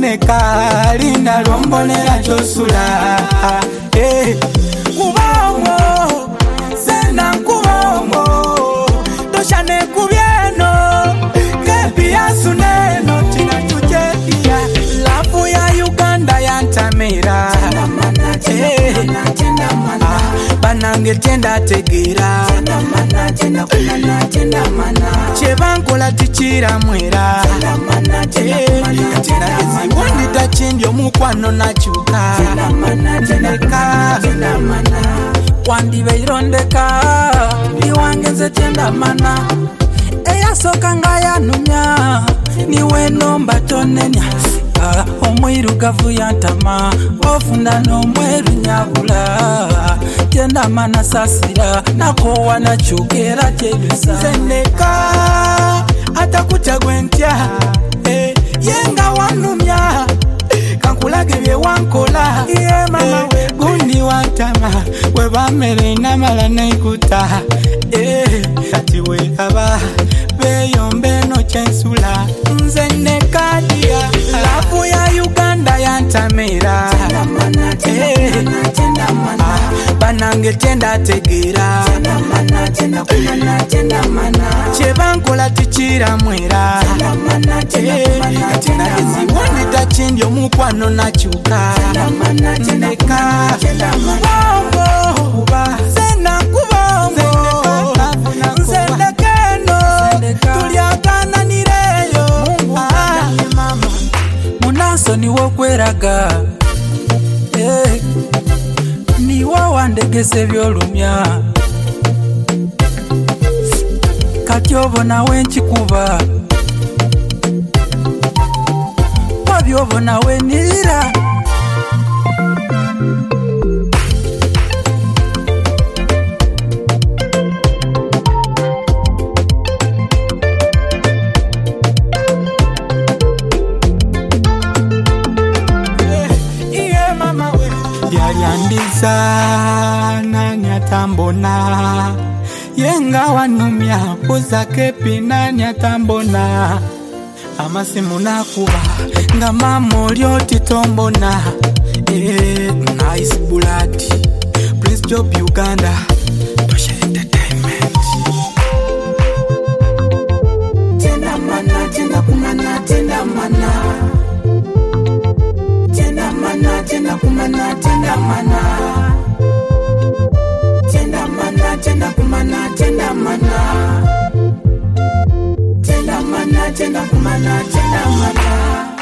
neka linda lwombonera chosula kubongo sena kubongo toshane kubyeno kepia suneno china chuchekia lafu ya Uganda yantamira banange tenda tegira chebankola tichira mwera eziwondi tachindyo mukwano nachuka neka wandi beirondeka niwangeze tenda mana eyasoka ngaya numya niwe nomba tonenya omwiru gavu yantama ofunda n'omweru nyabula tenda mana sasira nakowa nachukera tedusa seneka atakutagwentya yenga wanumya kankulage bye wankola ye mama we gundi wantama we bamere namala naikuta kati we aba beyombe no chensula nzeneka dia lafu ya Uganda yantamira banange tenda tegira chebankola tichira mwera eziwondi tachindyo mukwano nachuka neka kubongo sena kubongo nzendekeno tuliagana nireyo munaso niwo kweraga niwo wandegese byolumya kati obona wenchikuba wabyobona wenira Yaliandiza nani atambona yenga wanumya poza kepi nani atambona amasimu nakuba nga mamolyo titombona nice blood Prince Job Uganda Tosha Entertainment tenda mana tenda kumana tenda mana tenda mana tenda kumana tenda mana tenda mana tenda kumana tenda mana tenda mana tenda kumana tenda mana